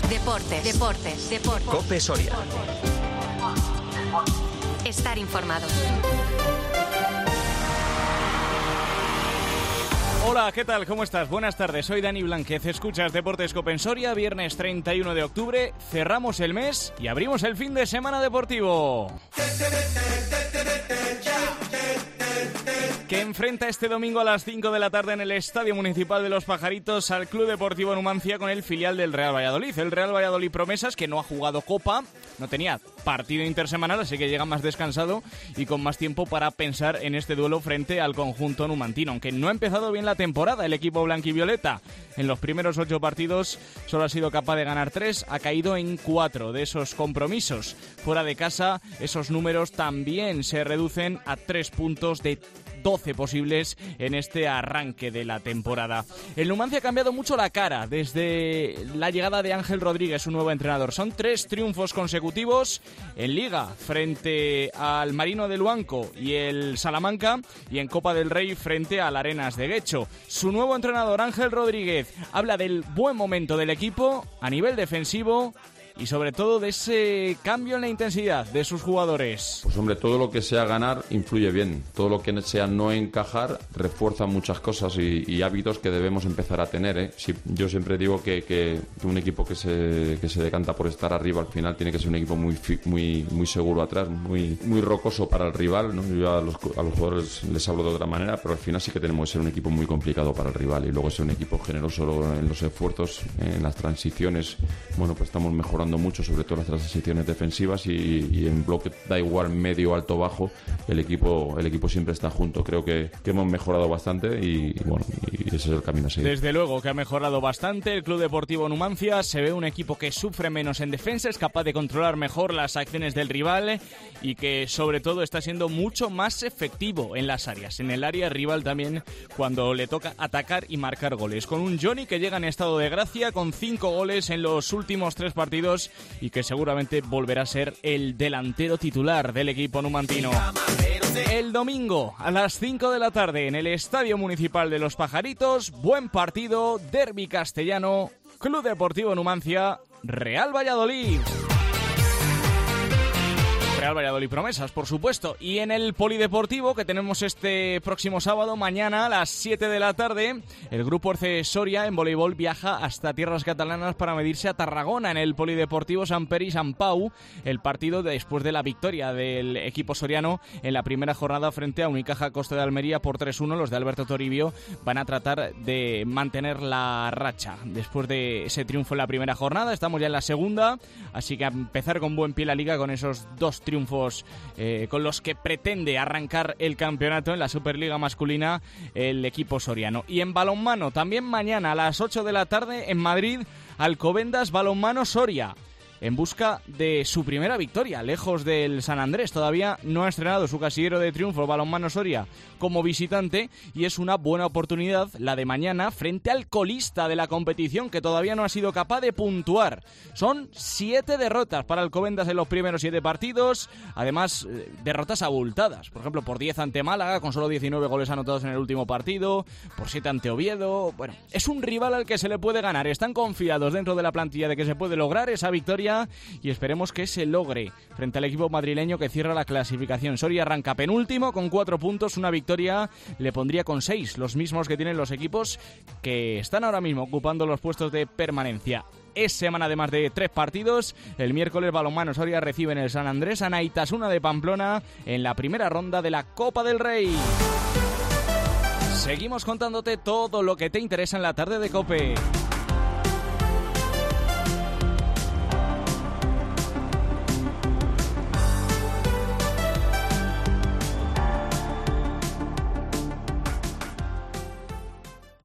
Deportes. COPE Soria. Estar informado. Hola, ¿qué tal? ¿Cómo estás? Buenas tardes, soy Dani Blanquez. Escuchas Deportes COPE Soria, viernes 31 de octubre. Cerramos el mes y abrimos el fin de semana deportivo, que enfrenta este domingo a las 5 de la tarde en el Estadio Municipal de Los Pajaritos al Club Deportivo Numancia con el filial del Real Valladolid. El Real Valladolid Promesas, que no ha jugado Copa, no tenía partido intersemanal, así que llega más descansado y con más tiempo para pensar en este duelo frente al conjunto numantino. Aunque no ha empezado bien la temporada el equipo blanquivioleta. En los primeros 8 partidos solo ha sido capaz de ganar 3, ha caído en 4 de esos compromisos. Fuera de casa, esos números también se reducen a 3 puntos de 12 posibles en este arranque de la temporada. El Numancia ha cambiado mucho la cara desde la llegada de Ángel Rodríguez, su nuevo entrenador. Son 3 triunfos consecutivos en Liga frente al Marino de Luanco y el Salamanca, y en Copa del Rey frente al Arenas de Guecho. Su nuevo entrenador, Ángel Rodríguez, habla del buen momento del equipo a nivel defensivo y sobre todo de ese cambio en la intensidad de sus jugadores. Pues hombre, todo lo que sea ganar influye bien. Todo lo que sea no encajar refuerza muchas cosas y hábitos que debemos empezar a tener, ¿eh? Yo siempre digo que un equipo que se decanta por estar arriba al final tiene que ser un equipo muy seguro atrás, muy rocoso para el rival, ¿no? Yo a los jugadores les hablo de otra manera, pero al final sí que tenemos que ser un equipo muy complicado para el rival y luego ser un equipo generoso en los esfuerzos, en las transiciones. Bueno, pues estamos mejorando mucho, sobre todo las transiciones defensivas y en bloque, da igual medio, alto, bajo, el equipo siempre está junto. Creo que hemos mejorado bastante y bueno, y ese es el camino a seguir. Desde luego que ha mejorado bastante el Club Deportivo Numancia. Se ve un equipo que sufre menos en defensa, es capaz de controlar mejor las acciones del rival y que sobre todo está siendo mucho más efectivo en las áreas, en el área rival también, cuando le toca atacar y marcar goles. Con un Johnny que llega en estado de gracia con 5 goles en los últimos 3 partidos y que seguramente volverá a ser el delantero titular del equipo numantino. El domingo a las 5 de la tarde en el Estadio Municipal de Los Pajaritos, buen partido, derbi castellano, Club Deportivo Numancia, Real Valladolid. Real Valladolid Promesas, por supuesto. Y en el Polideportivo, que tenemos este próximo sábado, mañana a las 7 de la tarde, el Grupo Orce Soria en voleibol viaja hasta tierras catalanas para medirse a Tarragona en el Polideportivo Sant Pere y Sant Pau, el partido después de la victoria del equipo soriano en la primera jornada frente a Unicaja Costa de Almería por 3-1. Los de Alberto Toribio van a tratar de mantener la racha después de ese triunfo en la primera jornada. Estamos ya en la segunda, así que a empezar con buen pie la liga con esos 2 triunfos con los que pretende arrancar el campeonato en la Superliga masculina el equipo soriano. Y en balonmano, también mañana a las 8 de la tarde en Madrid, Alcobendas Balonmano Soria, en busca de su primera victoria, lejos del San Andrés. Todavía no ha estrenado su casillero de triunfo Balonmano Soria como visitante y es una buena oportunidad la de mañana frente al colista de la competición, que todavía no ha sido capaz de puntuar. Son 7 derrotas para Alcobendas en los primeros 7 partidos, además derrotas abultadas, por ejemplo por 10 ante Málaga con solo 19 goles anotados en el último partido, por 7 ante Oviedo. Bueno, es un rival al que se le puede ganar. Están confiados dentro de la plantilla de que se puede lograr esa victoria y esperemos que se logre frente al equipo madrileño que cierra la clasificación. Soria arranca penúltimo con 4 puntos, una victoria le pondría con 6, los mismos que tienen los equipos que están ahora mismo ocupando los puestos de permanencia. Es semana de más de 3 partidos. El miércoles Balonmano Soria recibe en el San Andrés a Naitasuna de Pamplona en la primera ronda de la Copa del Rey. Seguimos contándote todo lo que te interesa en la tarde de COPE.